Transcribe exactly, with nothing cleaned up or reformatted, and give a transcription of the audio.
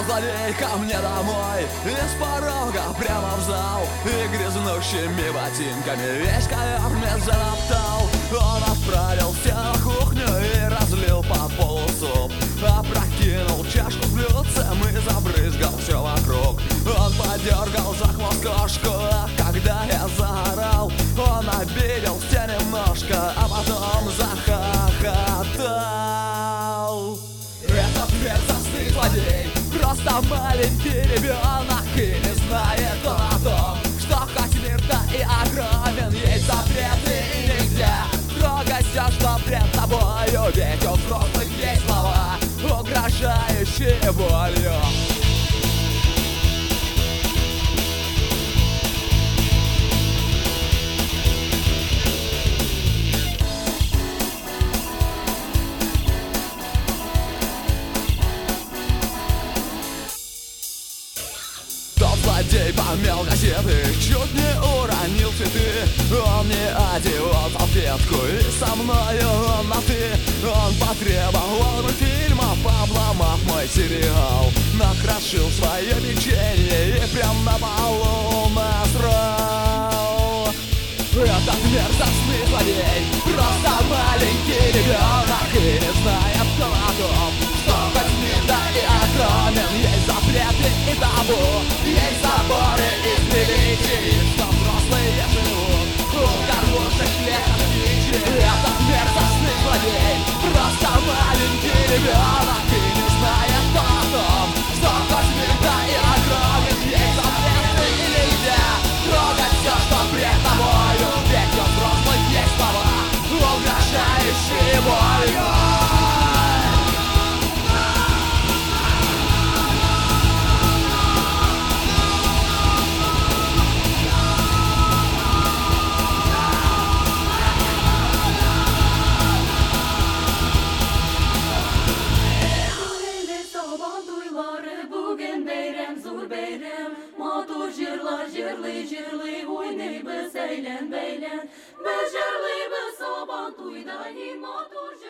злодей ко мне домой, из порога прямо в зал, и грязнущими ботинками весь ковер мне затоптал. Он отправился на кухню и разлил по полу суп, опрокинул чашку с блюдцем и забрызгал все вокруг. Он подергал за хвост кошку, а когда я заорал, он обиделся немножко, а потом захохотал. Этот мерзостный злодей просто маленький ребенок и не знает он о том, что хоть мир-то и огромен, есть запреты и нельзя трогать все, что пред тобою, ведь у взрослых есть слова, угрожающие болью. Злодей помял газеты, чуть не уронил цветы. Он не одевал салфетку, и со мною он на ты. Он потребовал мультфильмов, обломав мой сериал, накрошил свое печенье и прям на полу насрал. Этот мерзостный злодей просто маленький ребенок и не знает кто о том, что хоть мир да и огромен, есть запреты и табу, есть заборы из приличий, что взрослые живут у хороших лет отличий. Этот мерзостный злодей просто маленький ребенок и не знает о том, что хоть мир да и огромен, есть запреты и нельзя трогать все, что пред тобою, ведь у взрослых есть слова, угрожающие болью. Motor jırlar jırlı jırlı oynay biz eğlen beylen. Biz jırlı biz saban tuyda motor